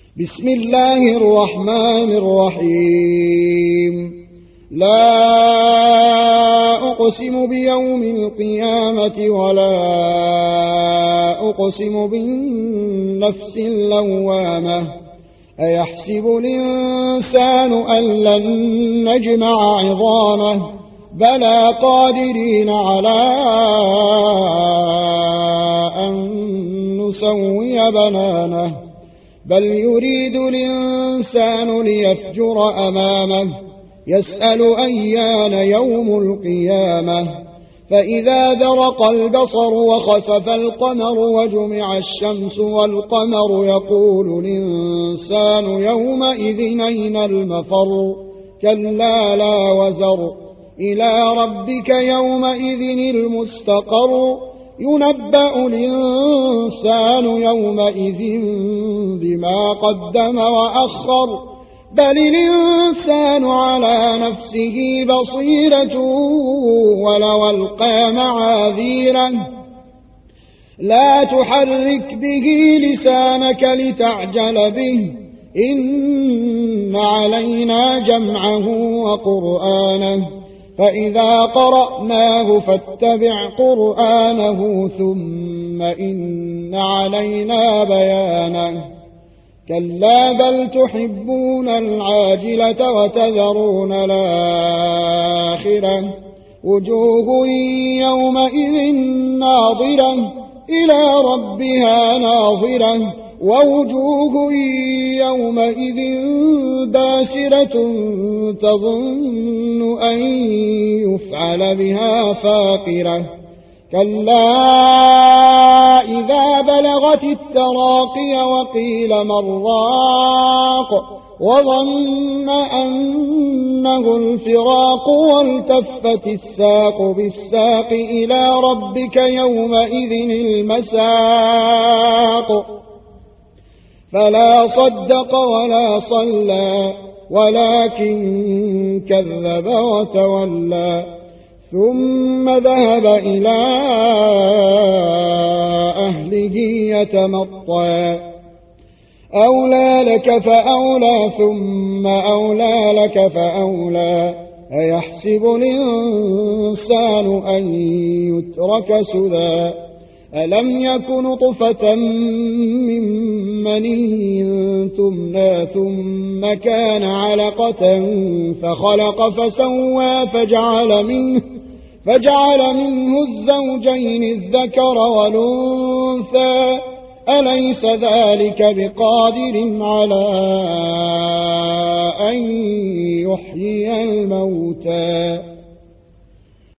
بسم الله الرحمن الرحيم لا أقسم بيوم القيامة ولا أقسم بالنفس اللوامة أيحسب الإنسان أن لن نجمع عظامه بلى قادرين على أن نسوي بنانه بل يريد الإنسان ليفجر أمامه يسأل أيان يوم القيامة فإذا برق البصر وخسف القمر وجمع الشمس والقمر يقول الإنسان يومئذ أين المفر كلا لا وزر إلى ربك يومئذ المستقر ينبأ الإنسان يومئذ بما قدم وأخر بل الإنسان على نفسه بصيرة ولو ألقى معاذيره لا تحرك به لسانك لتعجل به إن علينا جمعه وقرآنه فإذا قرأناه فاتبع قرآنه ثم إن علينا بيانه كلا بل تحبون العاجلة وتذرون الآخرة وجوه يومئذ ناظرة إلى ربها ناظرة ووجوه يومئذ باسرة تظن أن يفعل بها فاقرة كلا إذا بلغت التراقي وقيل من راق وظن أنه الفراق والتفت الساق بالساق إلى ربك يومئذ المساق فلا صدق ولا صلى ولكن كذب وتولى ثم ذهب إلى أهله يتمطى أولى لك فأولى ثم أولى لك فأولى أيحسب الإنسان أن يترك سدى ألم يك نطفة من مني تمنى ثم كان علقة فخلق فسوى فجعل منه الزوجين الذكر والأنثى أليس ذلك بقادر على أن يحيي الموتى